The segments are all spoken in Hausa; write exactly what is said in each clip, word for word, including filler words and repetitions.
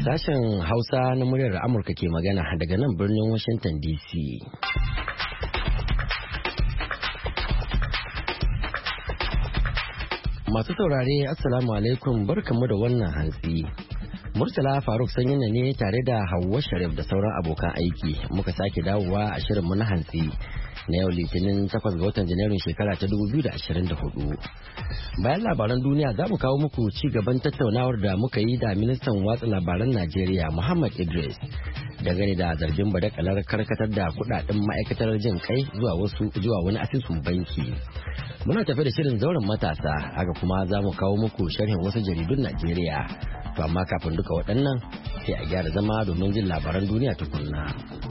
Sashen Hausa na muryar Amurka ke magana daga nan birnin Washington D C. Masu saurare Assalamu alaikum barkanmu da wannan hantsi. Murtala Faruk Sanyina ne tare da Hauwa Sharif da sauran abokan aiki muka sake dawowa a shirinmu na hantsi na yau Litinin takwas ga watan Janairun shekara ta dubu biyu da ashirin da hudu. Bayan labaran duniya za mu kawo muku ci gaban tattaunawar da muka yi da ministan watsa labaran Najeriya Muhammad Idris dangane da zargin badakalar karkatar da kudaden ma'aikatar jin kai zuwa wasu zuwa wani asusun banki. Muna tafe da shirin zauren matasa haka kuma za mu kawo muku sharhin wasu jaridun Najeriya. To amma kafin duka waɗannan sai a gyara zama domin jin labaran duniya tukunna.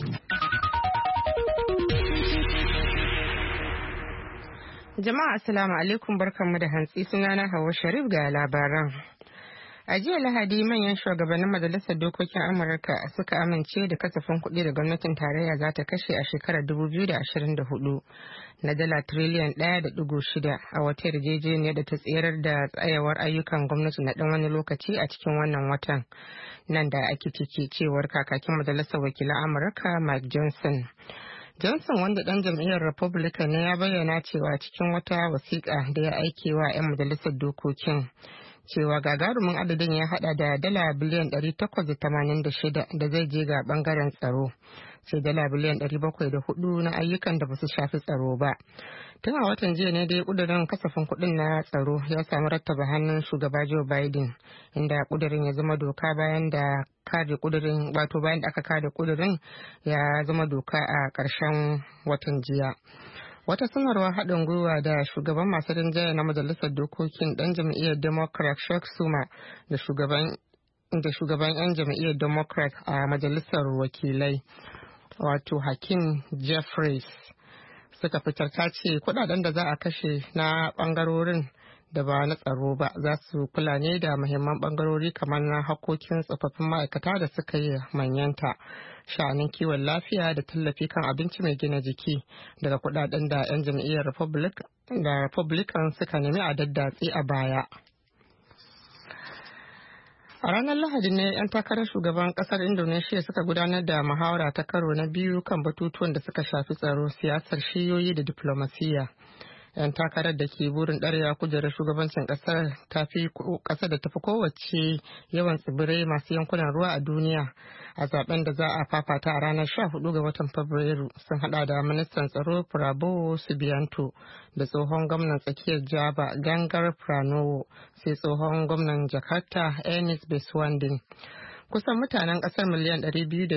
Jama'a assalamu alaikum barkanmu da hantsi, sunana Hauwa Sharif ga labaran. A jiya Lahadi manyan shugabannin Majalisar Dokokin Amurka suka amince da kasafin kuɗi da gwamnatin tarayya za ta kashe a shekarar dubu biyu da ashirin da hudu na dala tiriliyan ɗaya da ɗigo shida a wata yarjejeniyar da ta tserar da tsayawar ayyukan gwamnati na ɗan wani lokaci a cikin wannan watan. Nan da ake ciki cewar kakakin Majalisar Wakilan Amurka Mike Johnson. Johnson wanda ɗan jam'iyyar Republican ne ya bayyana cewa cikin wata wasiƙa da ya aike wa 'yan majalisar dokokin cewa gagarumin adadin ya hada da dala biliyan ɗari takwas da tamanin da shida da zai je ga bangaren tsaro sai dala biliyan ɗari bakwai da hudu na ayyukan da ba su shafi tsaro ba. Tun a watan jiya ne dai kudirin kasafin kuɗin na tsaro ya samu rattaba hannun shugaba Joe Biden inda kudirin ya zama doka bayan da kare kudirin wato bayan da aka kare kudirin ya zama doka a ƙarshen watan jiya. Wata sanarwar haɗin gwiwa da shugaban masu rinjaye na majalisar dokokin ɗan jam'iyyar Democrat Chuck Schumer da shugaban da shugaban 'yan jam'iyyar Democrat a majalisar wakilai wato Hakeem Jeffries suka fitar ta ce kudaden da za a kashe na bangarorin da ba na tsaro ba za su kula ne da muhimman bangarori kamar na hakokin tsofaffin ma'aikata da suka yi manyanta, sha'anin kiwon lafiya da tallafi kan abinci mai gina jiki daga kudaden da 'yan jam'iyyar Republican suka nemi a daddatsi a baya. A ranar Lahadi ne 'yan takarar shugaban kasar Indonesia suka gudanar da muhawara ta karo na biyu kan batutuwan da suka shafi tsaro, siyasar shiyoyi da diplomasiya. 'Yan takarar da ke burin ɗarewa kujerar shugabancin ƙasar tafi ƙasar da tafi kowace yawan tsibirai masu yankunan ruwa a duniya a zaben da za a fafata a ranar sha hudu ga watan Fabrairu sun hada da ministan tsaro Prabowo Subianto da tsohon gwamnan tsakiyar Java Gangar Pranowo sai tsohon gwamnan Jakarta Anies Baswedan. Kusan mutanen kasar miliyan ɗari biyu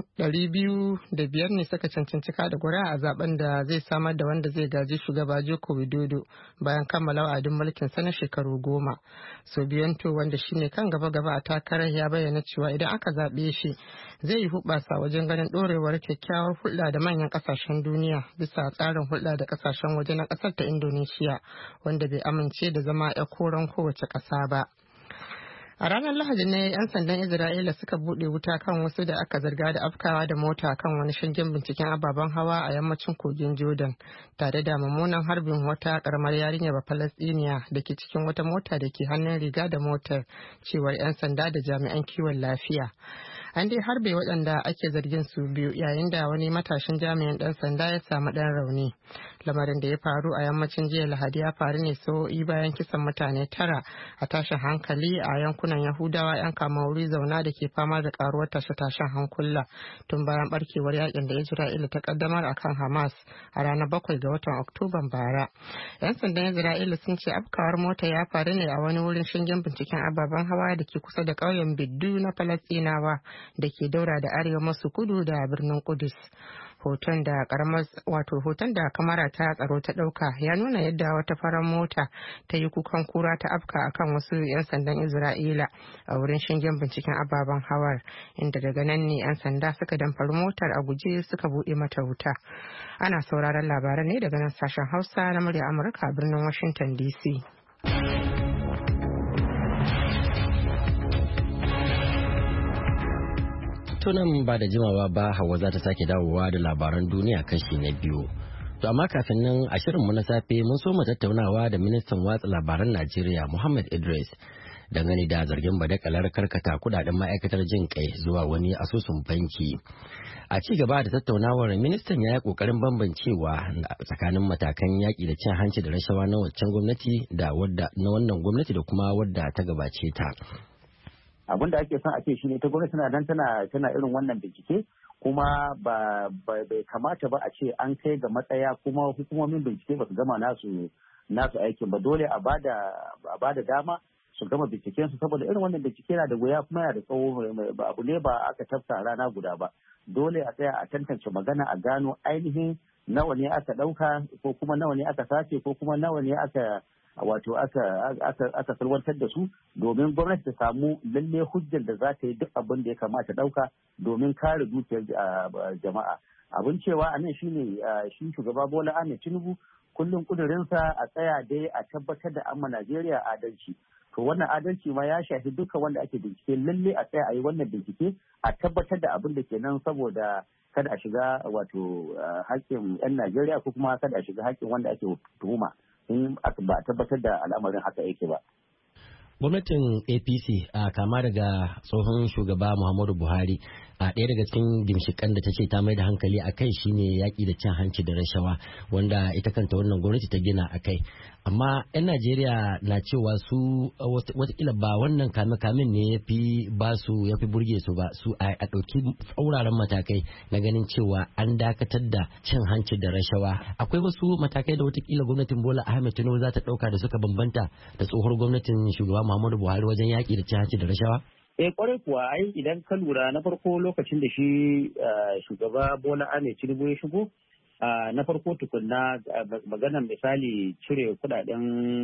da biyar ne suka cancanci kada ƙuri'a a zaben da zai samar da wanda zai gaji shugaba Joko Widodo bayan kammala wa'adin mulkin sa na shekaru goma. Subianto wanda shine kan gaba-gaba a takarar ya bayyana cewa idan aka zaɓe shi zai yi hubasa wajen ganin ɗorewar kyakkyawar hulɗa da manyan ƙasashen duniya bisa tsarin hulɗa da ƙasashen waje na ƙasar ta Indonesia wanda bai amince da zama 'yar koren kowace ƙasa ba. A ranar Lahadi ne 'yan sandan Isra'ila suka buɗe wuta kan wasu da aka zarga da afkawa da mota kan wani shingen binciken ababen hawa a yammacin kogin Jordan tare da mummunan harbin wata karamar yarinya ba Falastiniya da ke cikin wata mota da ke hannun riga da motar cewar 'yan sanda da jami'an kiwon lafiya. An dai harbe waɗanda ake zargin su biyu yayin da wani matashin jami'in ɗan sanda ya samu ɗan rauni. Lamarin da ya faru a yammacin jiya Lahadi ya faru ne sa'o'i bayan kisan mutane tara a tashin hankali a yankunan Yahudawa 'yan kama wuri zauna da ke fama da karuwar tashe-tashen hankula tun bayan barkewar yakin da Isra'ila ta kaddamar akan Hamas a ranar bakwai ga watan Oktoban bara. 'Yan sandan Isra'ila sun ce afkawar mota ya faru ne a wani wurin shingen binciken ababen hawa da ke kusa da ƙauyen Biddu na Falastinawa da ke daura da arewa maso kudu da birnin Kudus. Hoton da karamar wato hoton da kamara ta tsaro ta dauka ya nuna yadda wata farar mota ta yi kukan kura ta afka akan wasu 'yan sandan Isra'ila a wurin shingen binciken ababen hawar inda daga nan ne 'yan sanda suka damfari motar a guje suka bude mata wuta. Ana sauraron labaran ne daga nan sashen Hausa na murya Amurka a birnin Washington D C. Tunan ba da jimawa ba Hauwa za ta sake dawowa da labaran duniya kashi na biyu. To amma kafin nan a shirinmu na safe mun so mu tattaunawa da ministan watsa labaran Najeriya Muhammad Idris dangane da zargin badakalar karkata kudaden ma'aikatar jin kai zuwa wani asusun banki. A ci gaba da tattaunawar, ministan ya yi kokarin bambancewa tsakanin matakan yaƙi da cin hanci da rashawa na waccan gwamnati da wadda na wannan gwamnati da kuma wadda ta gabace ta. Abin da ake son a ce shine ta gwamnati tana dan tana tana irin wannan bincike, kuma ba bai kamata ba a ce an kai ga matsaya kuma hukumomin bincike ba su gama nasu nasu aikin ba. Dole a bada a bada dama su gama binciken su, saboda irin wannan bincike na da wuya kuma yana da tsawo, ba abu ne ba aka tafka rana guda ba. Dole a tsaya a tantance magana, a gano ainihin nawa ne aka ɗauka ko kuma nawa ne aka sace ko kuma nawa ne aka wato aka aka aka salwantar da su, domin gwamnati ta samu lalle hujjar da za ta yi duk abin da ya kamata ɗauka domin kare dukiyar jama'a. Abin cewa a nan shine shi shugaba Bola Ahmed Tinubu kullum kudurinsa a tsaya dai a tabbatar da amma Najeriya adalci. To wannan adalci ma ya shafi duka wanda ake bincike, lalle a tsaya a yi wannan bincike a tabbatar da abin da ke nan, saboda kada a shiga wato haƙƙin 'yan Najeriya ko kuma kada a shiga haƙƙin wanda ake tuhuma in ba a tabbatar da al'amarin haka yake ba. Gwamnatin A P C a kama daga tsohon shugaba Muhammadu Buhari a ɗaya daga cikin gimshikan da ta ce ta mai da hankali a kai shine yaƙi da cin hanci da rashawa, wanda ita kanta wannan gwamnati ta gina a kai. Amma 'yan Najeriya na cewa su watakila ba wannan kame-kamen ne ya fi ba su ya fi burge su ba, su a ɗauki tsauraran matakai na ganin cewa an dakatar da cin hanci da rashawa. Akwai wasu matakai da watakila gwamnatin Bola Ahmed Tinubu za ta ɗauka da suka bambanta da tsohuwar gwamnatin shugaba Muhammadu Buhari wajen yaƙi da cin hanci da rashawa? Eh kwarai kuwa, ai idan ka lura na farko lokacin da shi shugaba Bola Ahmed Tinubu ya shigo, na farko tukunna maganar misali cire kudaden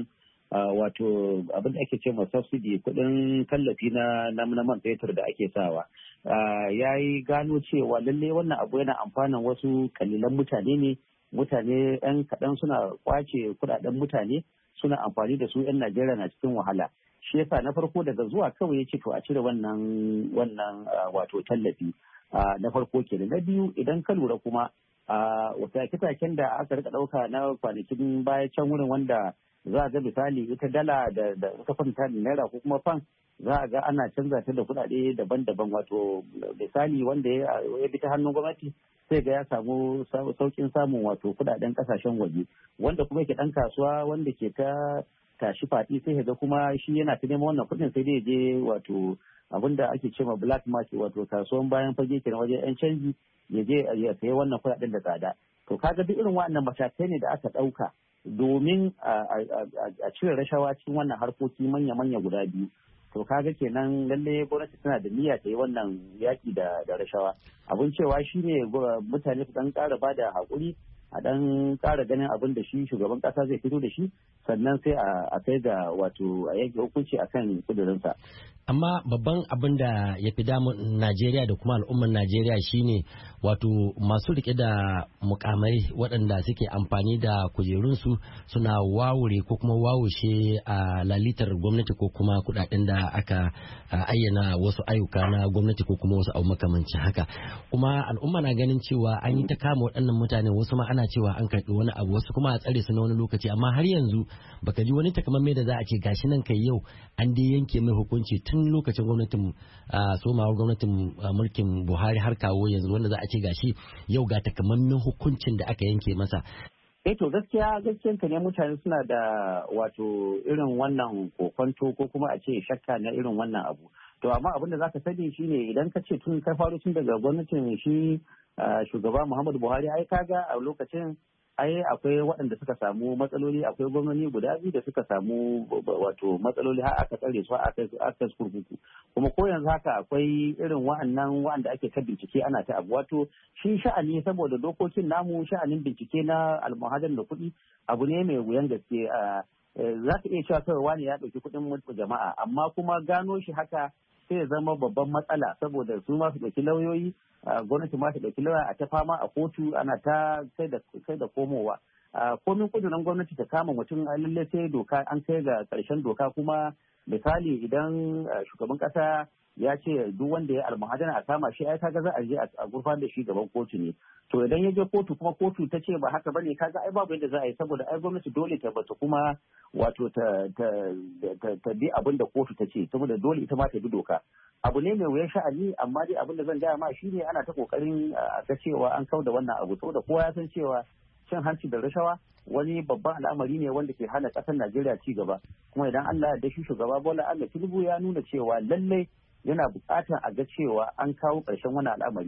wato abin da ake ce ma subsidy, kudin tallafi na na man fetur da ake sawa, ya yi gano cewa lalle wannan abu yana amfanin wasu kalilan mutane ne, mutane yan kaɗan suna kwace kudaden mutane suna amfani da su, 'yan Najeriya na cikin wahala. Shi yasa na farko daga zuwa kawai ya ce to a cire wannan wannan wato tallafi na farko kenan. Na biyu idan ka lura kuma wata kitaken da aka rika ɗauka na kwanakin baya can wurin, wanda za a ga misali ita dala da da ta kwanta da naira ko kuma fan, za a ga ana canza ta da kuɗaɗe daban-daban. Wato misali wanda ya bi ta hannun gwamnati sai ga ya samu saukin samun wato kuɗaɗen ƙasashen waje, wanda kuma yake ɗan kasuwa wanda ke ta tashi faɗi sai ga kuma shi yana ta neman wannan kuɗin sai dai je wato abin da ake cewa black market, wato kasuwan bayan fage kenan wajen yan canji, ya je ya sayi wannan kuɗaɗen da tsada. To kaga duk irin waɗannan matakai ne da aka ɗauka domin a cire rashawa cikin wannan harkoki manya-manya guda biyu. To kaga kenan lalle gwamnati tana da niyya ta yi wannan yaƙi da rashawa. Abin cewa shine mutane su dan ƙara bada haƙuri, a dan ƙara ganin abin da shi shugaban ƙasa zai fito da shi, sannan sai a kai ga wato a yanke hukunci akan kudurinsa. Amma babban abin da ya fi damun Najeriya da kuma al'ummar Najeriya shine wato masu rike da mukamai waɗanda suke amfani da kujerunsu suna wawure ko kuma wawushe a lalitar gwamnati ko kuma kuɗaɗen da aka ayyana wasu ayyuka na gwamnati ko kuma wasu abu makamancin haka. Kuma al'umma na ganin cewa an yi ta kama waɗannan mutane, wasu ma ana cewa an karɓi wani abu, wasu kuma a tsare su na wani lokaci, amma har yanzu baka ji wani takamaimai da za a ce gashi nan kai yau an dai yanke mai hukunci tun lokacin gwamnatin somawar gwamnatin mulkin Buhari har kawo yanzu wanda za a ce gashi yau ga takamaiman hukuncin da aka yanke masa. Eh to gaskiya gaskiyan ka ne, mutane suna da wato irin wannan kokonto ko kuma a ce shakka na irin wannan abu. To amma abin da zaka sani shine idan ka ce tun ka faru tun daga gwamnatin shi shugaba Muhammadu Buhari, ai kaga a lokacin ai akwai waɗanda suka samu matsaloli, akwai gwamnati guda biyu da suka samu wato matsaloli har aka tsare su aka kurkuku, kuma ko yanzu haka akwai irin wa'annan wa'anda ake ta bincike ana ta abu. Wato shi sha'ani saboda dokokin namu, sha'anin bincike na almuhadar da kuɗi abu ne mai wuyan gaske. Za ka iya cewa kawai wani ya ɗauki kuɗin jama'a, amma kuma gano shi haka sai ya zama babban matsala, saboda su ma su ɗauki lauyoyi, gwamnati ma ta ɗauki lauya a ta fama a kotu ana ta kai da komowa. Komin kudurin gwamnati ta kama mutum lalle sai doka an kai ga ƙarshen doka. Kuma misali idan shugaban ƙasa ya ce duk wanda ya almuhadana a kama shi ai kaga za a je a gurfan da shi gaban kotu ne. To idan ya je kotu kuma kotu ta ce ba haka bane kaga ai babu yadda za a yi saboda ai gwamnati dole ta bata kuma wato ta ta ta bi abin da kotu ta ce saboda dole ita ma ta bi doka. Abu ne mai wuyan sha'ani amma dai abin da zan gaya ma shine ana ta kokarin a ga cewa an kauda wannan abu saboda kowa ya san cewa cin hanci da rashawa wani babban al'amari ne wanda ke hana ƙasar Najeriya ci gaba kuma idan Allah ya dashi shugaba Bola Ahmed Tinubu ya nuna cewa lallai yana buƙatar a ga cewa an kawo ƙarshen wannan al'amari.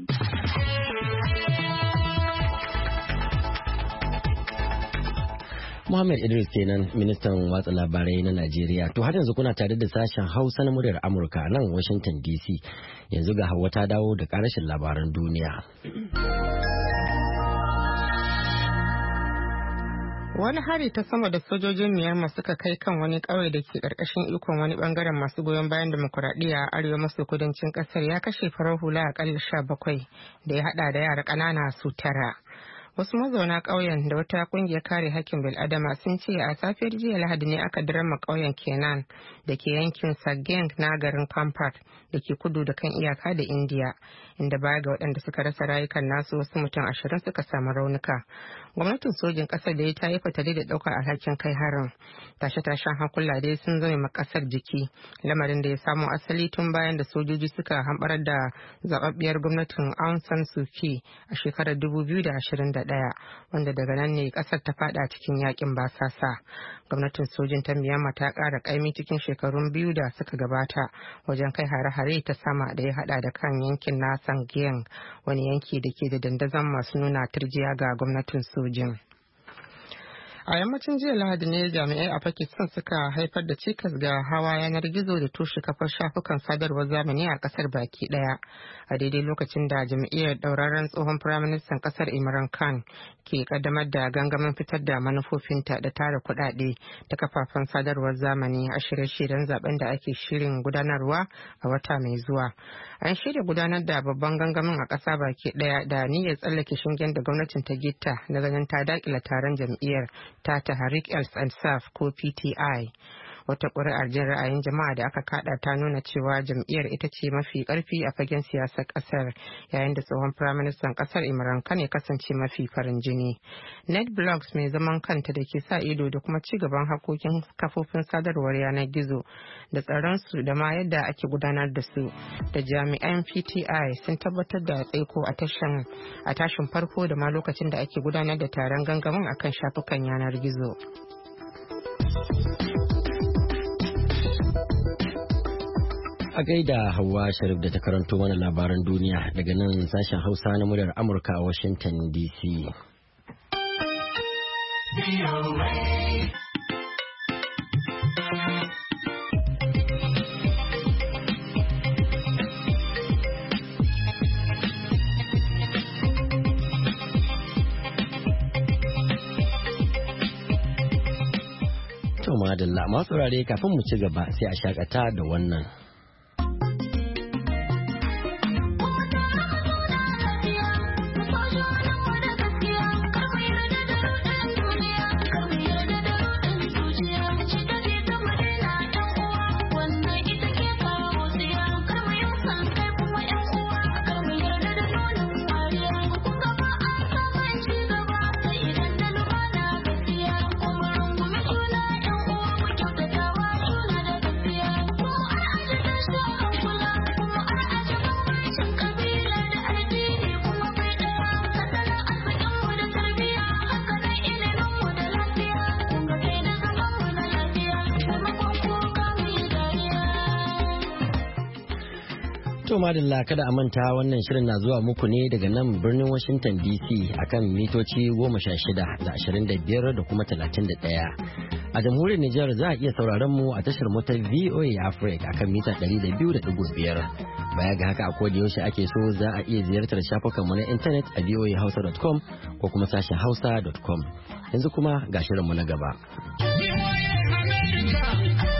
Muhammad Idris kenan ministan watsa labarai na Najeriya. To har yanzu kuna tare da sashen Hausa na muryar Amurka nan Washington D C. Yanzu ga Hauwa ta dawo da ƙarashin labaran duniya. Wani hari ta sama da sojojin Myanmar suka kai kan wani ƙauye da ke ƙarƙashin ikon wani ɓangaren masu goyon bayan demokuraɗiyya a arewa maso kudancin ƙasar ya kashe farar hula aƙalla sha bakwai da ya haɗa da yara ƙanana su tara. Wasu mazauna ƙauyen da wata ƙungiyar kare hakkin bil'adama sun ce a safiyar jiya Lahadi ne aka dirama ƙauyen Kenan da ke yankin Sageng na garin Kampar da ke kudu da kan iyaka da Indiya, inda baya ga waɗanda suka rasa rayukan nasu wasu mutum ashirin suka samu raunuka. Gwamnatin sojin ƙasar da ya ta yi fatali da ɗaukar alhakin kai harin. Tashe-tashen hankula dai sun zame ma ƙasar jiki, lamarin da ya samo asali tun bayan da sojoji suka hamɓarar da zaɓaɓɓiyar gwamnatin Aung San Suu Kyi a shekarar dubu biyu da ashirin da ɗaya, wanda daga nan ne ƙasar ta faɗa cikin yakin basasa. Gwamnatin sojin ta Myanmar ta ƙara ƙaimi cikin shekarun biyu da suka gabata wajen kai hare-hare ta sama da ya haɗa da kan yankin na Sangeng, wani yanki da ke da dandazon masu nuna turjiya ga gwamnatin sojin. A yammacin jiya Lahadi ne jami'ai a Pakistan suka haifar da cikas ga hawa yanar gizo da tushe kafar shafukan sadarwar zamani a kasar baki daya a daidai lokacin da jam'iyyar dauraren tsohon firaministan kasar Imran Khan ke kaddamar da gangamin fitar da manufofinta da tara kuɗaɗe ta kafafen sadarwar zamani a shirye-shiryen zaben da ake shirin gudanarwa a wata mai zuwa. An shirya gudanar da babban gangamin a ƙasa baki daya da niyyar tsallake shingen da gwamnatin ta gitta na ganin ta dakila taron jam'iyyar ta Tahrik el-Insaf ko P T I. Wata ƙuri'ar jin ra'ayin jama'a da aka kada ta nuna cewa jam'iyyar ita ce mafi ƙarfi a fagen siyasar ƙasar, yayin da tsohon firaministan ƙasar Imran Khan ya kasance mafi farin jini. NetBlocks mai zaman kanta da ke sa ido da kuma ci gaban hakokin kafofin sadarwar yanar gizo da tsaron su da ma yadda ake gudanar da su da jami'an P T I sun tabbatar da tsaiko a tashin a tashin farko da ma lokacin da ake gudanar da taron gangamin akan shafukan yanar gizo. A gaida Hauwa Sharif da ta karanto mana labaran duniya daga nan sashen Hausa na muryar Amurka a Washington D C. To madalla masu saurare kafin mu ci gaba sai a shakata da wannan. To madalla kada a manta wannan shirin na zuwa muku ne daga nan birnin Washington D C akan mitoci goma sha shida da ashirin da biyar da kuma talatin da ɗaya. A jamhuriyar Nijar za a iya sauraron mu a tashar mu ta V O A Africa akan mita ɗari da biyu da ɗigo biyar. Baya ga haka a koda yaushe ake so za a iya ziyartar shafukan mu na intanet a voa hausa dot com ko kuma sashen hausa dot com. Yanzu kuma ga shirin mu na gaba.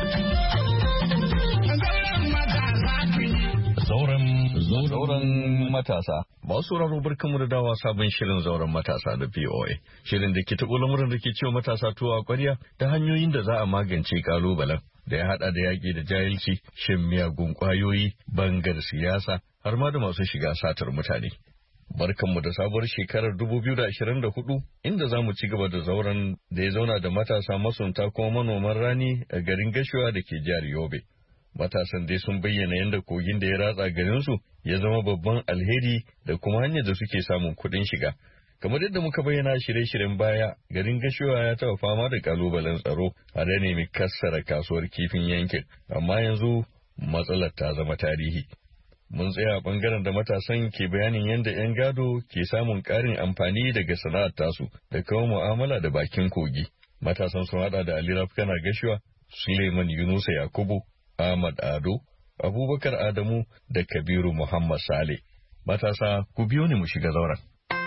Zauren matasa. Ba su sauraro barkanmu da dawa sabon shirin zauren matasa da V O A. Shirin da ke taɓo lamuran da ke cewa matasa tuwa a ƙwarya ta hanyoyin da za a magance ƙalubalen da ya haɗa da yaƙi da jahilci, shan miyagun ƙwayoyi, bangar siyasa, har ma da masu shiga satar mutane. Barkanmu da sabuwar shekarar dubu biyu da ashirin da hudu inda za mu ci gaba da zauren da ya zauna da matasa masunta kuma manoman rani a garin Gashuwa da ke jihar Yobe. Matasan dai sun bayyana yadda kogin da ya ratsa garinsu ya zama babban alheri da kuma hanyar da suke samun kuɗin shiga. Kamar yadda muka bayyana shirye-shiryen baya, garin Gashuwa ya taɓa fama da kalubalen tsaro a da nemi kassara kasuwar kifin yankin, amma yanzu matsalar ta zama tarihi. Mun tsaya a bangaren da matasan ke bayanin yadda 'yan gado ke samun ƙarin amfani daga sana'ar tasu da kawo mu'amala da bakin kogi. Matasan sun hada da Ali Rafkana Gashuwa, Suleiman Yunusa Yakubu, Ahmad Ado, Abubakar Adamu da Kabiru Muhammad Sale. Matasa, ku biyo ni mu shiga zauren.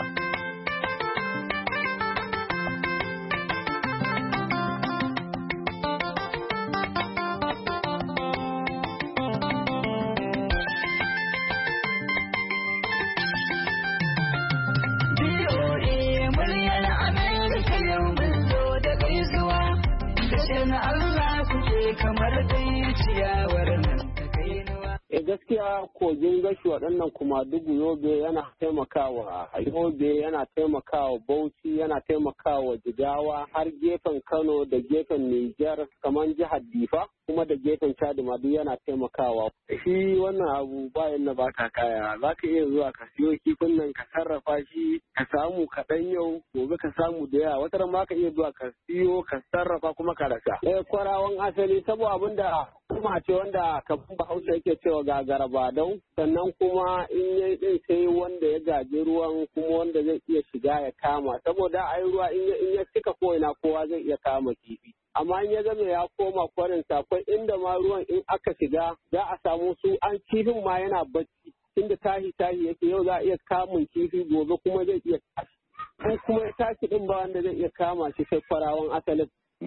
Gaskiya kogin gashi waɗannan kuma dugu Yobe yana taimakawa Yobe, yana taimakawa Bauchi, yana taimakawa Jigawa har gefen Kano da gefen Nijar kamar jihar Difa kuma da gefen Chad ma duk yana taimakawa. Shi wannan abu bayan na baka kaya, za ka iya zuwa ka siyo kifin nan ka sarrafa shi ka samu kaɗan yau gobe ka samu da yawa, wata ma ka iya zuwa ka siyo ka sarrafa kuma ka rasa. Eh kwarawan asali saboda abin da kuma ce wanda kafin Bahaushe yake cewa gagara ba dau, sannan kuma in yayi din sai wanda ya gaji ruwan kuma wanda zai iya shiga ya kama, saboda ai ruwa in ya cika ko ina kowa zai iya kama kifi. Amma in ya zama ya koma kwarin akwai inda ma ruwan in aka shiga za a samu su an kifin ma yana bacci inda tahi tahi yake, yau za a iya kamun kifi gobe kuma zai iya tashi, in kuma ya tashi din ba wanda zai iya kama shi sai kwarawan asalin.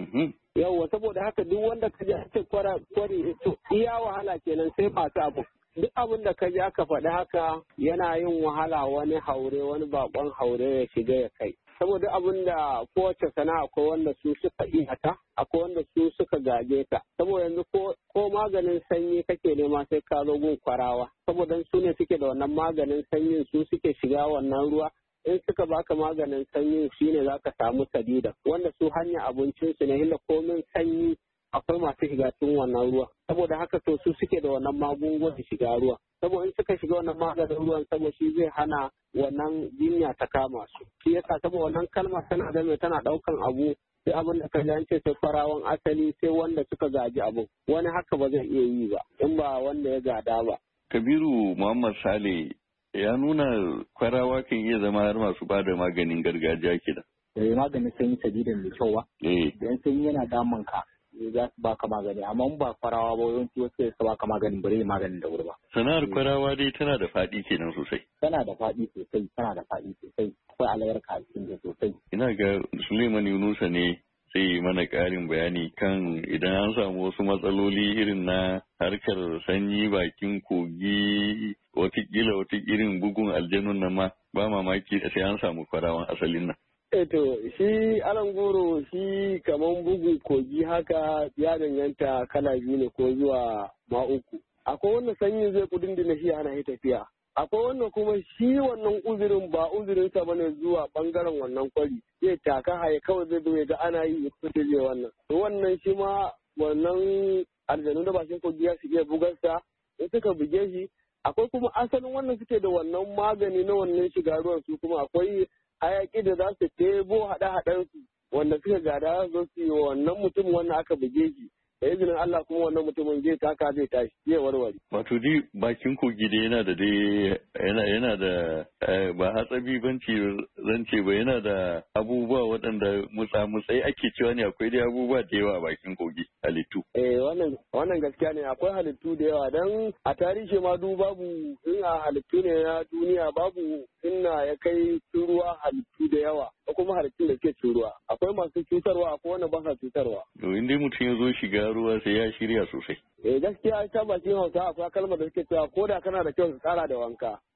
Yawwa saboda haka duk wanda ka ji ake kwari to iya wahala kenan sai masu abu. Duk abin da ka ji aka faɗi haka yana yin wahala wani haure wani bakon haure ya shiga ya kai. Saboda abin da kowace sana'a akwai wanda su suka iya ta, akwai wanda su suka gaje ta. Saboda yanzu ko maganin sanyi kake nema sai ka zo gun kwarawa. Saboda su ne suke da wannan maganin sanyin, su suke shiga wannan ruwa. In suka baka maganin sanyi shine za ka samu sadida, wanda su hanya abincinsu ne, inda komin sanyi akwai masu shiga cikin wannan ruwa. Saboda haka to su suke da wannan magungunan shiga ruwa. Saboda in suka shiga wannan maganin ruwan saboda shi zai hana wannan jinya ta kama su. Shi yasa saboda wannan kalma tana da mai tana daukan abu sai abin da ka ji an ce sai farawan asali sai wanda suka gaji abu. Wani haka ba zai iya yi ba in ba wanda ya gada ba. Kabiru Muhammad Sale ya nuna kwarawa kan iya zama har masu ba da maganin gargajiya ke da. Eh maganin sanyi sabida mai kyau ba. Eh. Dan sanyi yana damun ka za su baka magani, amma in ba kwarawa ba yawanci wasu sai su baka maganin bare maganin da wuri ba. Sana'ar kwarawa dai tana da faɗi kenan sosai. Tana da faɗi sosai, tana da faɗi sosai. Akwai albarka a cikin da sosai. Ina ga Suleiman Yunusa ne sai mana ƙarin bayani kan idan an samu wasu matsaloli irin na harkar sanyi bakin kogi watakila wata irin bugun aljanun nan ma ba mamaki sai an samu kwarawan asalin nan. Eto shi alan goro shi kaman bugu kogi haka ya danganta kala biyu ne ko zuwa ma uku. Akwai wannan sanyin zai kudin da shi ana yi tafiya. Akwai wannan kuma shi wannan uzurin ba uzurinsa ba ne zuwa bangaren wannan kwari. Zai taka haye kawai zai zo ga ana yi ya zai wannan. To wannan shi ma wannan aljanu da bakin kogi ya su iya bugarsa in suka buge shi. Akwai kuma asalin wannan suke da wannan magani na wannan shiga ruwan su kuma akwai hayaki da za su tebo haɗe-haɗensu wanda suka gada za su yi wannan mutum wannan aka buge shi da izinin Allah kuma wannan mutumin zai taka zai tashi zai warware. Wato dai bakin kogi da yana da dai yana yana da ba hatsabi banci zan ce ba, yana da abubuwa waɗanda mutsa-mutsai ake cewa ne, akwai dai abubuwa da yawa a bakin kogi halittu. Eh wannan wannan gaskiya ne, akwai halittu da yawa dan a tarihi ma du babu in a halittu ne na duniya babu inna ya kai ruwa halittu da yawa ko kuma halittun da ke ruwa. Akwai masu cutarwa akwai wanda ba sa cutarwa. To in dai mutum ya zo shiga ruwa sai ya shirya sosai. Eh gaskiya ta bakin Hausa akwai kalmar da suke cewa ko da kana da kyau ka kara da wanka.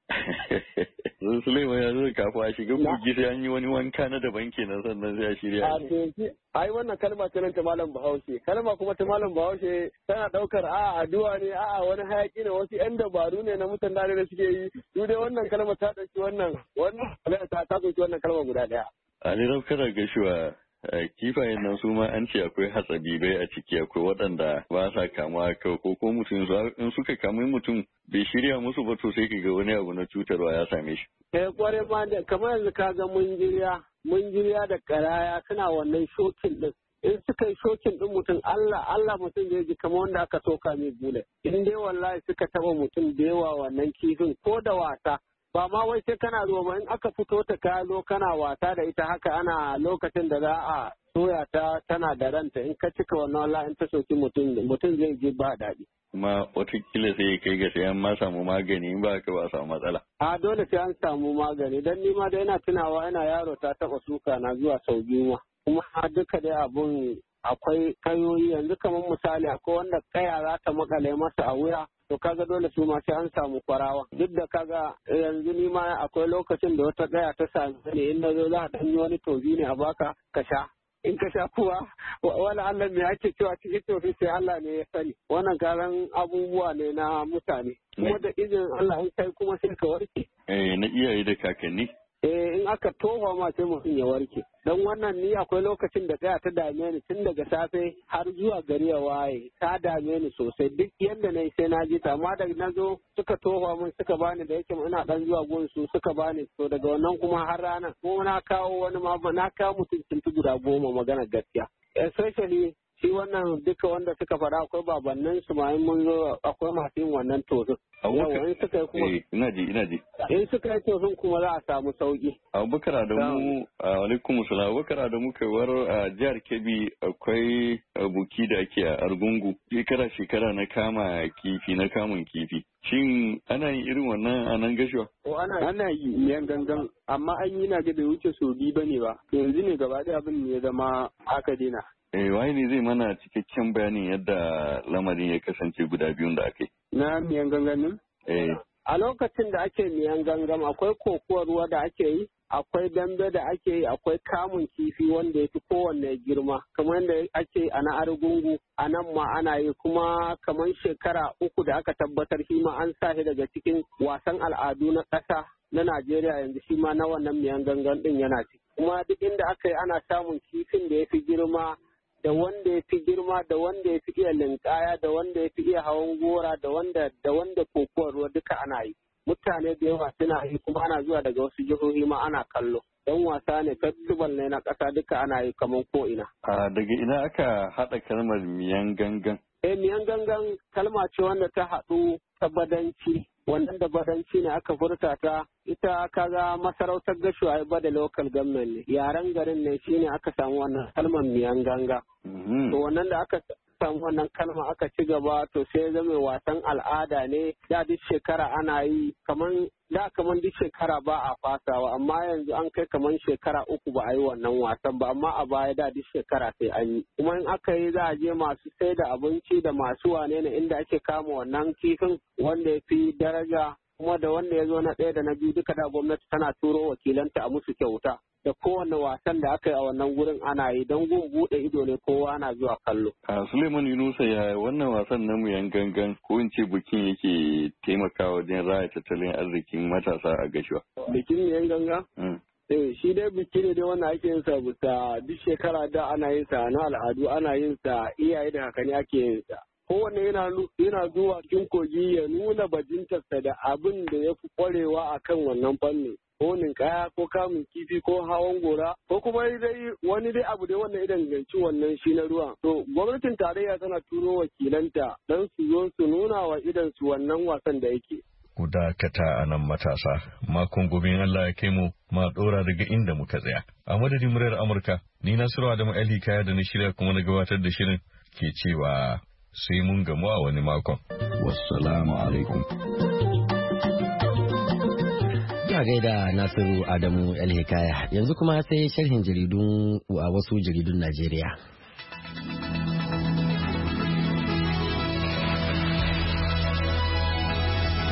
Sun Suleiman ya zo kafin a shiga kogi sai an yi wani wanka na daban kenan sannan sai a shirya. A teku, ai wannan kalma ce nan ta malam Bahaushe. Kalma kuma ta malam Bahaushe tana daukar a addu'a ne a wani hayaki ne wasu yan dabaru ne na mutane da suke yi. Su dai wannan kalma ta dauki wannan wannan ta ta dauki wannan kalma guda daya. Ali Raukar Gashuwa kifayen nan su ma an ce akwai hatsabibai a ciki akwai waɗanda ba sa kamuwa ko ko mutum in suka kamu mutum bai shirya musu ba to sai ka ga wani abu na cutarwa ya same shi. Eh kware ma da kamar yanzu ka ga mun jiriya mun jiriya da karaya suna wannan shokin din. In suka yi shokin din mutum Allah Allah mutum zai ji kamar wanda aka soka mai bule. In dai wallahi suka taba mutum da yawa wannan kifin ko da wasa ba ma wai sai kana ruwa ba in aka fito ta ka zo kana wasa da ita haka ana lokacin da za a soya ta tana da ranta in ka cika wannan wallahi in ta soki mutum mutum zai ji ba daɗi. Kuma watakila sai kai ga sai an ma samu magani in ba ka ba samu matsala. A dole sai an samu magani dan ni ma da ina tunawa ina yaro ta taɓa suka na zuwa sau biyu ma kuma duka dai abun akwai kayoyi yanzu kamar misali akwai wanda kaya za ta makale masa a wuya to kaga dole su ma sai an samu kwarawa duk da kaga yanzu ni ma akwai lokacin da wata kaya ta sami ne in na zo za a ɗanyi wani tozi ne a baka ka sha in ka sha kuwa wani Allah me ake cewa cikin tofi sai Allah ne ya sani wannan karan abubuwa ne na mutane kuma da izinin Allah in kai kuma sai ka warke. Eh na iyaye da kakanni. Eh in aka tofa ma sai mutum ya warke don wannan ni akwai lokacin da tsaya ta dame ni tun daga safe har zuwa gari ya waye ta dame ni sosai duk yadda na yi sai na ji ta amma da na zo suka tofa min suka bani da yake ina dan zuwa gun su suka bani to daga wannan kuma har ranar ko na kawo wani ma na kawo mutum tuntu guda goma magana gaskiya especially shi wannan duka wanda suka faɗa akwai babannin su ma in mun zo akwai masu yin wannan tozin. Yawa in suka yi kuma ina ji ina ji. In suka yi tozin kuma za a samu sauki. Abubakar Adamu alaikum salam Abubakar Adamu kaiwar a jihar Kebbi akwai buki da ake a Argungu shekara shekara na kama kifi na kamun kifi. Shin ana yin irin wannan a nan Gashuwa? O ana ana yi miyan gangan amma an yi na ga bai wuce so biyu bane ba. Yanzu ne gaba ɗaya abin ne ya zama aka daina. Eh waye ne zai mana cikakken bayanin yadda lamarin ya kasance guda biyun da aka yi. Na miyan gangamin? Eh. A lokacin da ake miyan gangam akwai kokowar ruwa da ake yi, akwai dambe da ake yi, akwai kamun kifi wanda ya fi kowanne girma, kamar yadda ake yi a na Argungu, a nan ma ana yi kuma kamar shekara uku da aka tabbatar shi ma an sa shi daga cikin wasan al'adu na ƙasa na Najeriya yanzu shi ma na wannan miyan gangan ɗin yana ciki. Kuma duk inda aka yi ana samun kifin da ya fi girma da wanda ya fi girma da wanda ya fi iya linkaya da wanda ya fi iya hawan gora da wanda da wanda kokowar ruwa duka ana yi mutane da yawa suna yi kuma ana zuwa daga wasu jihohi ma ana kallo don wasa ne festival ne na ƙasa duka ana yi kamar ko ina. Daga ina aka haɗa kalmar miyan gangan? Eh miyan gangan kalma ce wanda ta haɗu ta badanci wannan da badanci ne aka furta ta ita kaga masarautar Gashuwa ai bada local government ne yaren garin ne shine aka samu wannan kalmar miyan ganga to wannan da aka samu wannan kalma aka ci gaba to sai zama wasan al'ada ne da duk shekara ana yi kaman da kaman duk shekara ba a fasawa amma yanzu an kai kaman shekara uku ba a yi wannan wasan ba amma a baya da duk shekara sai an yi kuma in aka yi za a je masu sai da abinci da masu wane ne inda ake kama wannan kifin wanda ya fi daraja kuma da wanda ya zo na ɗaya da na biyu duka da gwamnati tana turo wakilanta a musu kyauta da kowane wasan da aka yi a wannan gurin ana yi don gun buɗe ido ne kowa ana zuwa kallo. A Suleiman Yunusa ya wannan wasan na muyan gangan ko in ce bikin yake taimakawa wajen raya tattalin arzikin matasa a Gashuwa. Bikin muyan ganga? Eh shi dai biki ne dai wanda ake yin sa bisa duk shekara da ana yin sa na al'adu ana yin sa iyaye da kakanni ake yin sa. Kowanne yana yana zuwa cikin kogi ya nuna bajintarsa da abin da ya fi kwarewa a kan wannan fanni. Ko ninkaya ko kamun kifi ko hawan gora ko kuma dai wani dai abu dai wannan idan ganci wannan shi na ruwa. To gwamnatin tarayya tana turo wakilanta don su zo su nuna wa idan su wannan wasan da yake. Ku dakata a nan matasa, makon gobe Allah ya kai mu ma ɗora daga inda muka tsaya. A madadin muryar Amurka, ni Nasiru Adamu Ali Kaya da na shirya kuma na gabatar da shirin ke cewa sai mun gamu a wani makon. Wassalamu alaikum. Ina gaida Nasiru Adamu El Hikaya yanzu kuma sai sharhin jaridun a wasu jaridun Najeriya.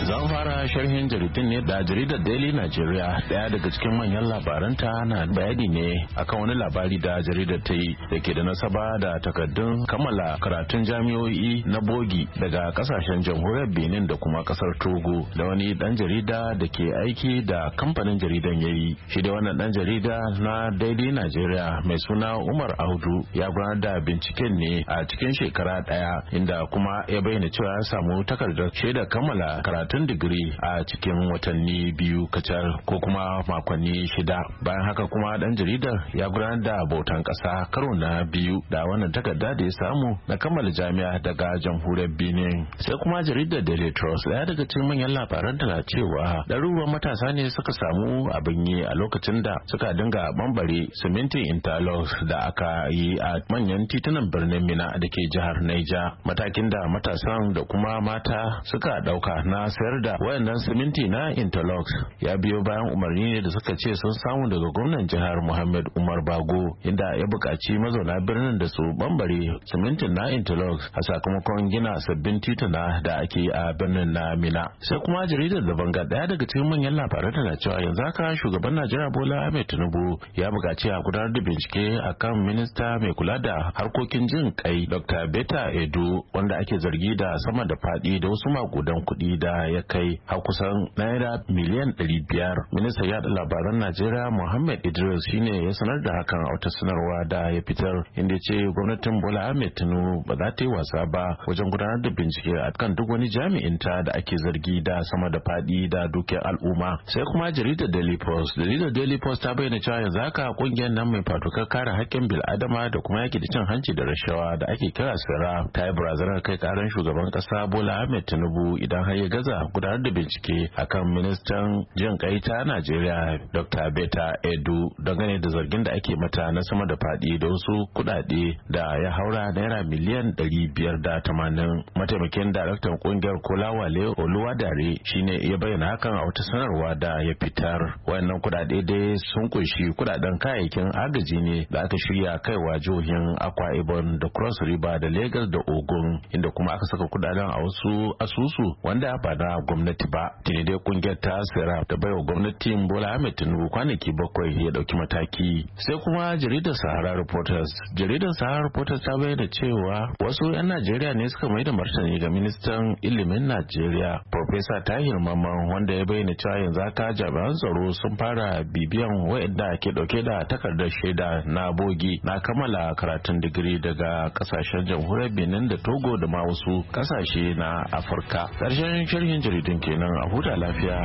Zan fara sharhin jaridun ne da jaridar Daily Nigeria, daya daga cikin manyan labaranta na bayani ne akan wani labari da jaridar ta yi da ke da nasaba da takardun kammala karatun jami'o'i na bogi daga kasashen jamhuriyar Benin da kuma kasar Togo da wani dan jarida da ke aiki da kamfanin jaridan ya yi. Shi da wannan dan jarida na Daily Nigeria mai suna Umar Audu ya gudanar da binciken ne a cikin shekara daya, inda kuma ya bayyana cewa ya samu takardar shaidar kammala karatun digiri a cikin watanni biyu kacal ko kuma makonni shida. Bayan haka kuma dan jaridar ya gudanar da bautan kasa karo na biyu da wannan takarda da ya samu na kammala jami'a daga jamhuriyar Benin. Sai kuma jaridar Daily Trust, daya daga cikin manyan labaran da cewa ɗaruruwan matasa ne suka samu abin yi a lokacin da suka dinga bambare simintin interlocks da aka yi a manyan titunan birnin Mina da ke jihar Niger. Matakin da matasan da kuma mata suka dauka na sayar da wayannan siminti na interlocks ya biyo bayan umarni ne da suka ce sun samu daga gwamnan jihar Muhammad Umar Bago, inda ya buƙaci mazauna birnin da su bambare simintin na interlocks a sakamakon gina sabbin tituna da ake yi a birnin na Mina. Sai kuma jaridar da banga, daya daga cikin manyan labaran tana cewa yanzu haka shugaban Najeriya Bola Ahmed Tinubu ya buƙaci a gudanar da bincike akan minista mai kula da harkokin jin kai Doctor Betta Edu, wanda ake zargi da sama da faɗi da wasu makudan kuɗi da ya kai har kusan naira miliyan ɗari biyar. Ministan yaɗa labaran Najeriya Muhammad Idris shine ya sanar da hakan a wata sanarwa da ya fitar, inda ya ce gwamnatin Bola Ahmed Tinubu ba za ta yi wasa ba wajen gudanar da bincike akan duk wani jami'in ta da ake zargi da sama da faɗi da dukiyar al'umma. Sai kuma jaridar Daily Post, jaridar Daily Post ta bayyana cewa yanzu haka kungiyar nan mai fatukar kare haƙƙin bil'adama da kuma yaki da cin hanci da rashawa da ake kira Sera ta yi barazanar kai karan shugaban kasa Bola Ahmed Tinubu idan har ya gaza gudanar da bincike akan ministan jin kai ta Najeriya Doctor Betta Edu dangane da zargin da ake mata na sama da faɗi da wasu kuɗaɗe da ya haura naira miliyan ɗari biyar da tamanin. Mataimakin daraktan kungiyar Kolawale Oluwadare shine ya bayyana hakan a wata sanarwa da ya fitar. Wayannan kuɗaɗe dai sun kunshi kuɗaɗen kayayyakin agaji ne da aka shirya kaiwa jihohin Akwa Ibom da Cross River da Lagos da Ogun, inda kuma aka saka kuɗaɗen a wasu asusu wanda ba na gwamnati ba. Tuni dai kungiyar ta Sera ta baiwa gwamnatin Bola Ahmed Tinubu kwanaki bakwai ya dauki mataki. Sai kuma jaridar Sahara Reporters, jaridar Sahara Reporters ta bayyana cewa wasu 'yan Najeriya ne suka mai da martani ga ministan ilimin Najeriya Professor Tahir Mamman, wanda ya bayyana cewa yanzu haka jami'an tsaro sun fara bibiyan wa'anda ke dauke da takardar shaida na bogi na kammala karatun digiri daga kasashen jamhuriyar Benin da Togo da ma wasu kasashe na Afirka. Karshen sharhin jaridun kenan, a huta lafiya.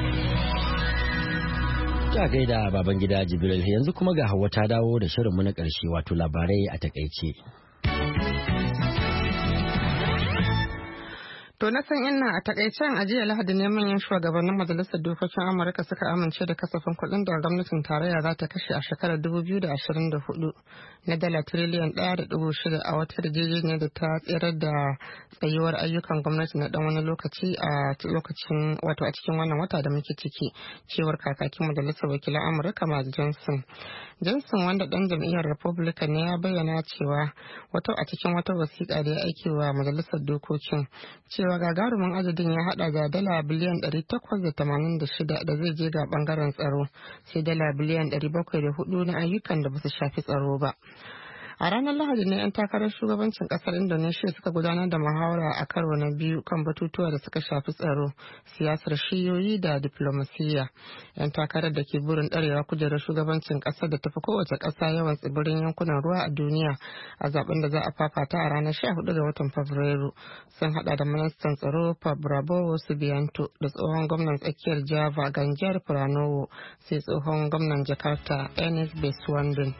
Ta gaida baban gida Jibril, yanzu kuma ga Hauwa ta dawo da shirinmu na ƙarshe, wato labarai a takaice. To na san ina a takaicen a jiya Lahadi ne manyan shugabannin majalisar dokokin Amurka suka amince da kasafin kuɗin da gwamnatin tarayya za ta kashe a shekarar dubu biyu da ashirin da hudu na dala tiriliyan ɗaya da ɗigo shida a wata yarjejeniya da ta tsirar da tsayuwar ayyukan gwamnati na ɗan wani lokaci a lokacin wato a cikin wannan wata da muke ciki, cewar kakakin majalisar wakilan Amurka Mike Johnson. Johnson, wanda ɗan jam'iyyar Republican ne, ya bayyana cewa wato a cikin wata wasiƙa da ya aiki wa majalisar dokokin cewa gagarumin adadin ya hada da dala biliyan ɗari takwas da tamanin da shida da zai je ga bangaren tsaro, sai dala biliyan ɗari bakwai da hudu na ayyukan da ba su shafi tsaro ba. A ranar Lahadi ne 'yan takarar shugabancin kasar Indonesia suka gudanar da muhawara a karo na biyu kan batutuwa da suka shafi tsaro, siyasar shiyoyi da diplomasiyya. 'Yan takarar da ke burin ɗarewa kujerar shugabancin kasar da tafi kowace ƙasa yawan tsibirin yankunan ruwa a duniya a zaben da za a fafata a ranar sha hudu ga watan Fabrairu sun hada da ministan tsaro Prabowo Subianto da tsohon gwamnan tsakiyar Java Ganjar Pranowo, sai tsohon gwamnan Jakarta Anies Baswedan.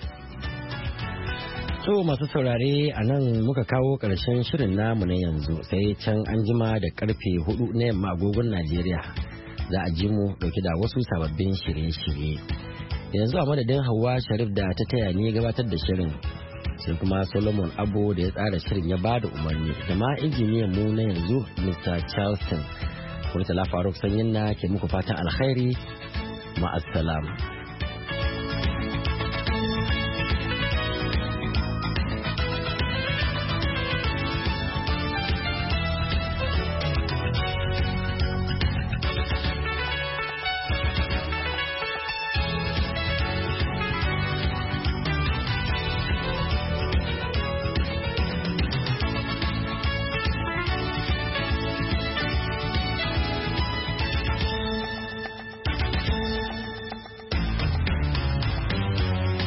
To masu saurare, a nan muka kawo ƙarshen shirin namu na yanzu, sai can an jima da karfe hudu na yamma agogon Najeriya za a ji mu dauke da wasu sababbin shirye-shirye. Yanzu a madadin Hauwa Sharif da ta taya ni gabatar da shirin, sai kuma Solomon Abo da ya tsara shirin ya ba da umarni, da ma injiniyan mu na yanzu Mister Charleston. Murtala Faruk Sanyin na ke muku fatan alkhairi, ma'assalam.